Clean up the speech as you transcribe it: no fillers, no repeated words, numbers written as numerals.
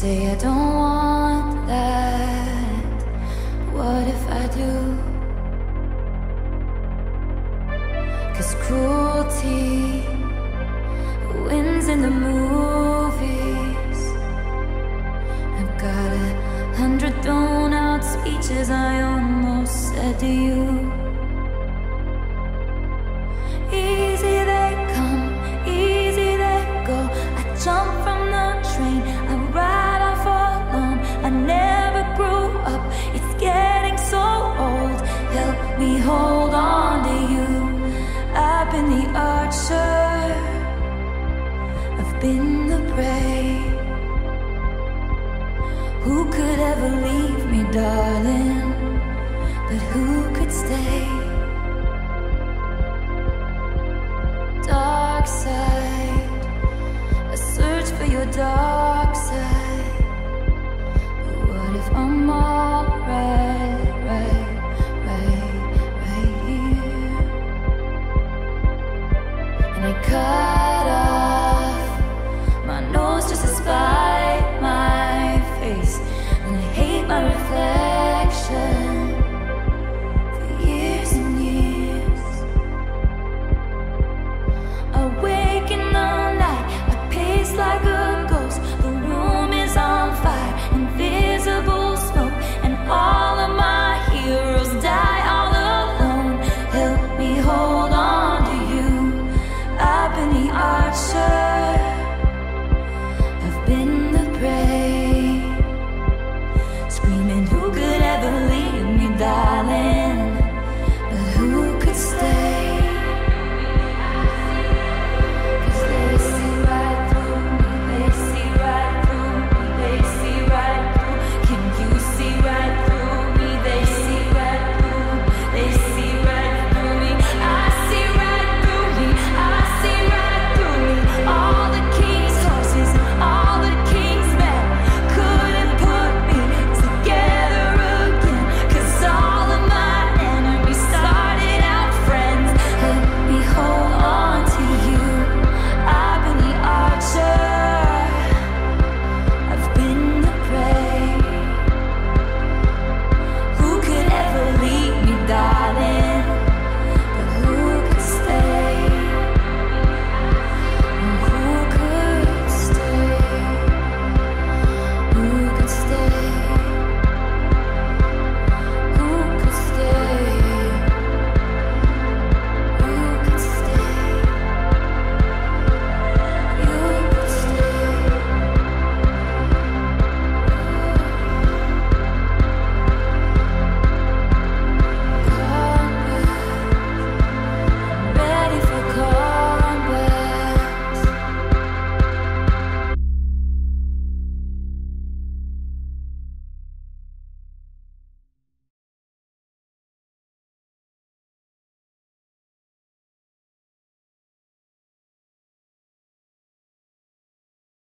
say I don't want that. What if I do? 'Cause cruelty wins in the movies. I've got 100 thrown out speeches I almost said to you. Easy they come, easy they go. I jump from the train, I ride off alone. I never grew up, it's getting so old. Help me hold on to you. I've been the archer, I've been the prey. Who could ever leave me, darling?